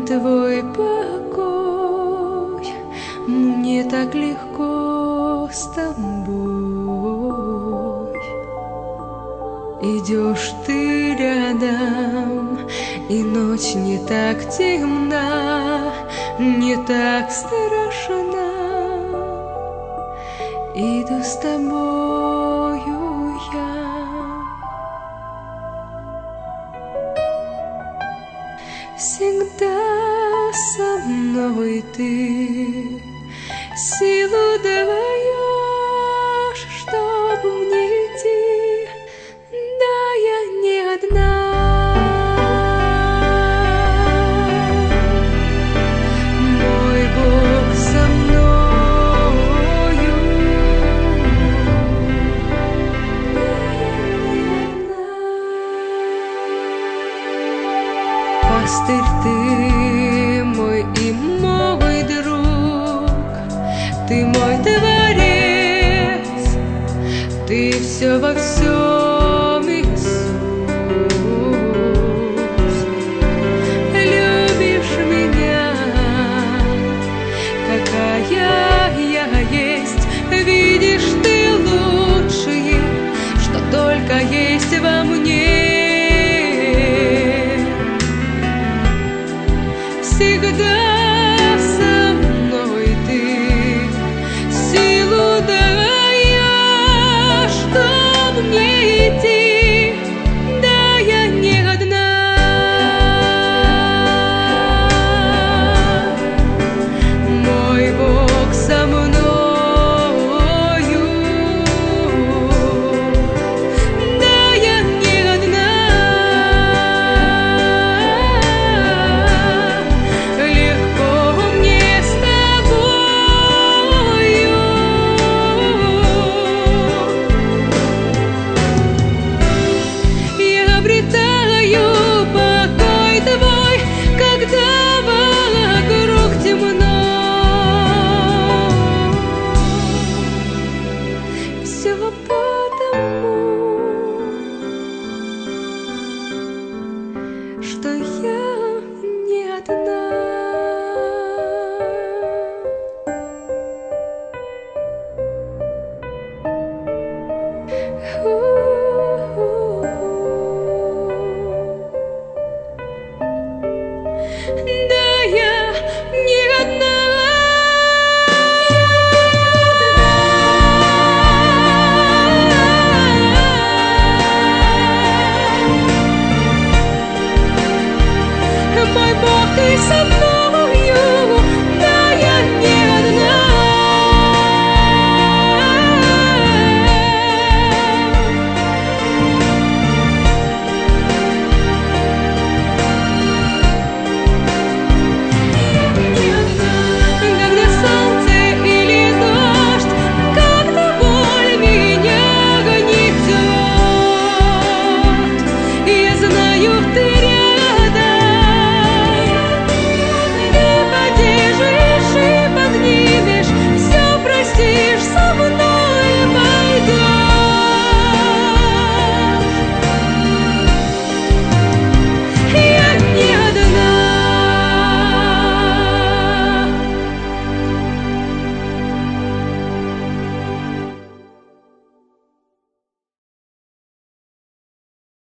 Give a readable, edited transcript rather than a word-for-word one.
твой покой, мне так легко с тобой. Идешь ты рядом, и ночь не так темна, не так страшна. Иду с тобою я. Всегда со мной ты силу даешь, чтоб мне идти. Да, я не одна. Мой Бог со мною. Да, я не одна. Пастырь ты мой и мой друг, ты мой творец, ты все во всем, Иисус. Любишь меня, какая я есть, видишь ты лучшее, что только есть во мне. Всегда со мной ты силу даешь, чтоб мне идти. Да, я не одна. Мой Бог со мною. Да, я не одна. Обретаю покой твой, когда вокруг темно. Все потому, что я не одна. Да, я не одна. Мой Бог, ты со мной.